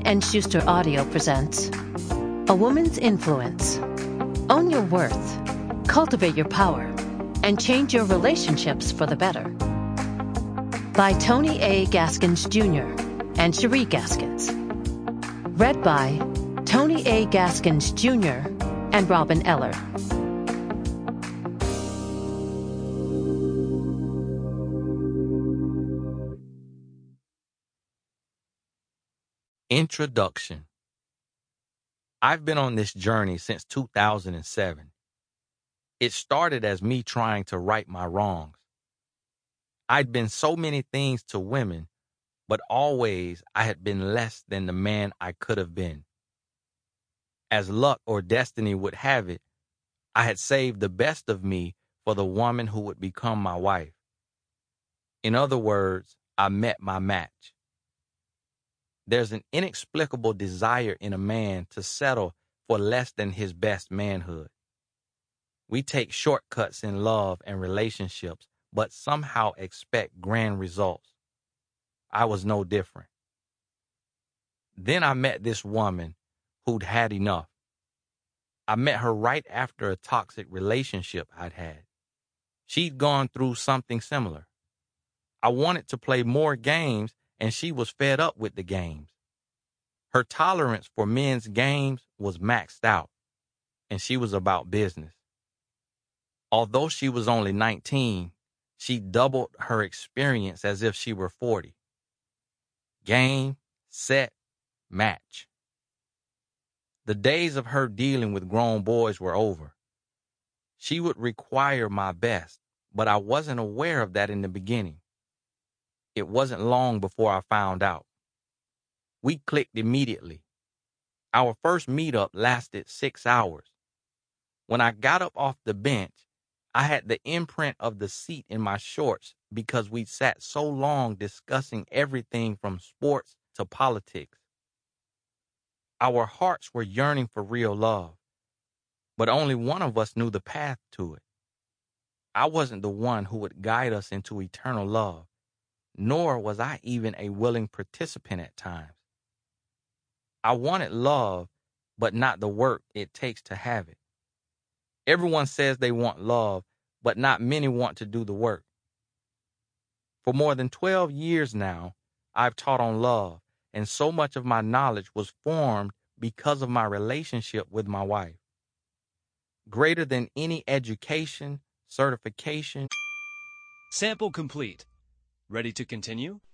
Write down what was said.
and Schuster Audio presents A Woman's Influence. Own your worth, cultivate your power, and change your relationships for the better. By Tony A. Gaskins Jr. and Cherie Gaskins. Read by Tony A. Gaskins Jr. and Robin Eller. Introduction. I've been on this journey since 2007. It started as me trying to right my wrongs. I'd been so many things to women, but always I had been less than the man I could have been. As luck or destiny would have it, I had saved the best of me for the woman who would become my wife. In other words, I met my match. There's an inexplicable desire in a man to settle for less than his best manhood. We take shortcuts in love and relationships, but somehow expect grand results. I was no different. Then I met this woman who'd had enough. I met her right after a toxic relationship I'd had. She'd gone through something similar. I wanted to play more games, and she was fed up with the games. Her tolerance for men's games was maxed out, and she was about business. Although she was only 19, she doubled her experience as if she were 40. Game, set, match. The days of her dealing with grown boys were over. She would require my best, but I wasn't aware of that in the beginning. It wasn't long before I found out. We clicked immediately. Our first meetup lasted 6 hours. When I got up off the bench, I had the imprint of the seat in my shorts because we'd sat so long discussing everything from sports to politics. Our hearts were yearning for real love, but only one of us knew the path to it. I wasn't the one who would guide us into eternal love, nor was I even a willing participant at times. I wanted love, but not the work it takes to have it. Everyone says they want love, but not many want to do the work. For more than 12 years now, I've taught on love, and so much of my knowledge was formed because of my relationship with my wife. Greater than any education, certification. Sample complete. Ready to continue?